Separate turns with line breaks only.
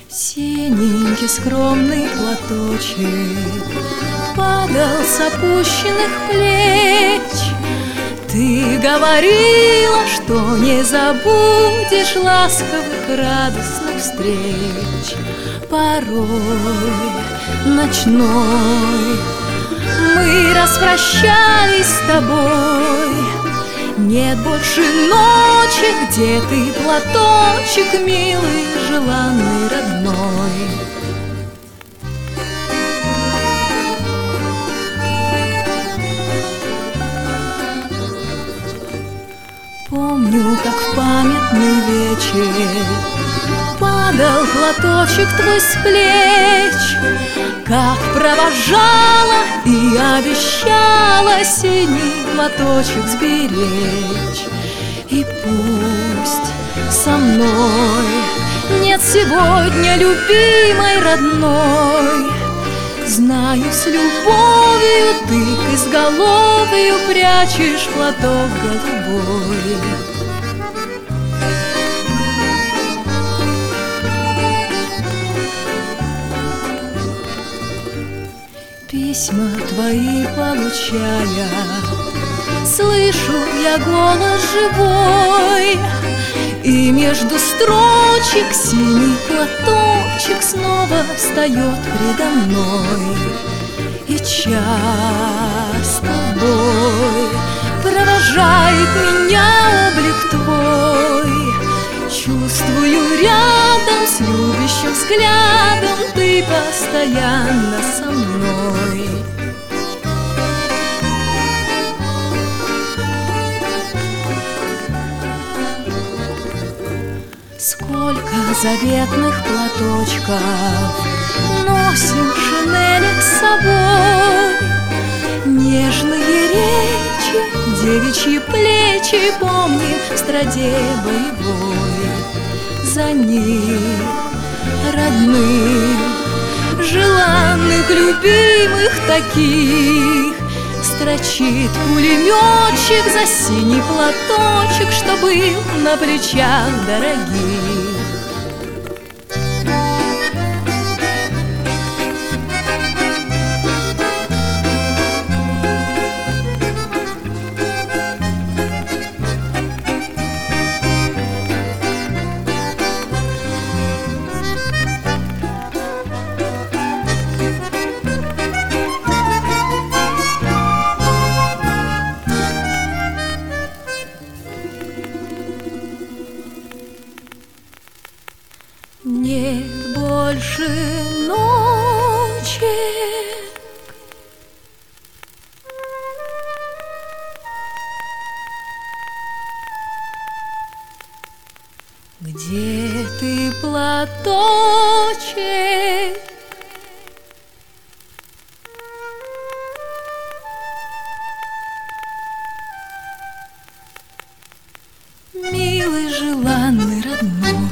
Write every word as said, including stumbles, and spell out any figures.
Синенький скромный платочек падал с опущенных плеч. Ты говорила, что не забудешь ласковых радостных встреч. Порой ночной мы распрощались с тобой. Нет больше ночи, где ты, платочек милый, желанный, родной. Помню, как в памятный вечер падал платочек твой с плеч, как провожала и обещала синий платочек сберечь. И пусть со мной нет сегодня любимой родной, знаю, с любовью ты к изголовью прячешь платок голубой. Письма твои получая, слышу я голос живой, и между строчек синий платочек снова встает предо мной. И часто бой провожает меня облик твой. Чувствую, рядом с любящим взглядом ты постоянно со мной. Сколько заветных платочков носим в шинелях с собой. Нежные речи, девичьи плечи помним в страде боевой. За них, родных, желанных, любимых таких, строчит пулеметчик за синий платочек, что был на плечах дорогих. Нет больше ночи, где ты, платочек, милый, желанный, родной.